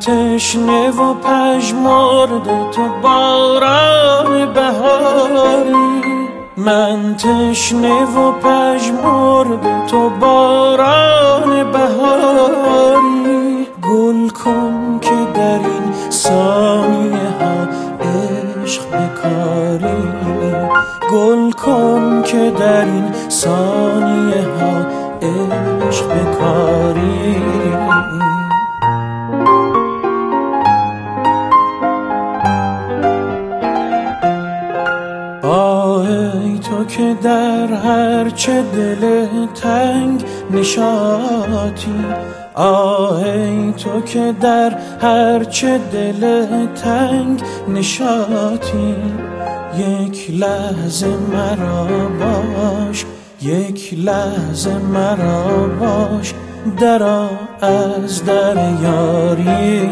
تشنه و پژمرده تو باران بهاری، من تشنه و پژمرده تو باران بهاری. گل کن که در این ثانیه ها عشق بکاری، گل کن که در این ثانیه ها عشق بکاری. ای تو که در هرچه دل تنگ نشاطی، ای تو که در هرچه دل تنگ نشاطی. یک لحظه مرا باش، یک لحظه مرا باش، درآ از در یاری.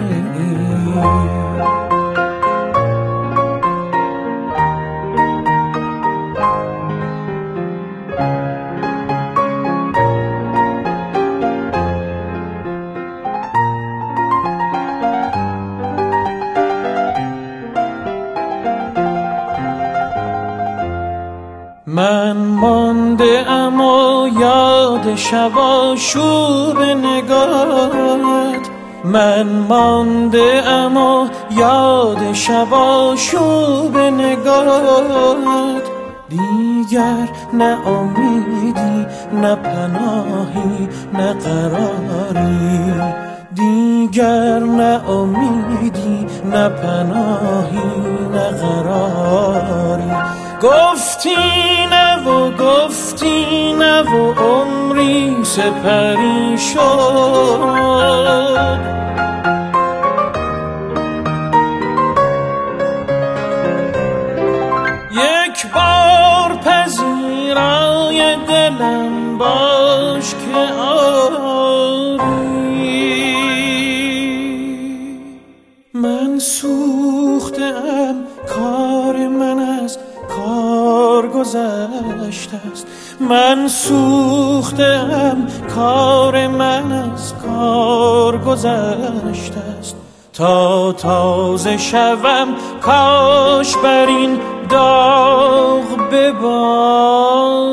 من مانده ام و یاد شب آشوب نگاهت، من مانده ام و یاد شب آشوب نگاهت. دیگر نه امیدی نه پناهی نه قراری، دیگر نه امیدی نه پناهی نه قراری. گفتی نه و گفتی نه و عمری سپری شد. یک بار پذیرای دلم باش که آری. من سوختم، کار من از کار گذشته است. من سوختم، کار من از کار گذشته است. تا تازه شوم کاش بر این داغ ببارد.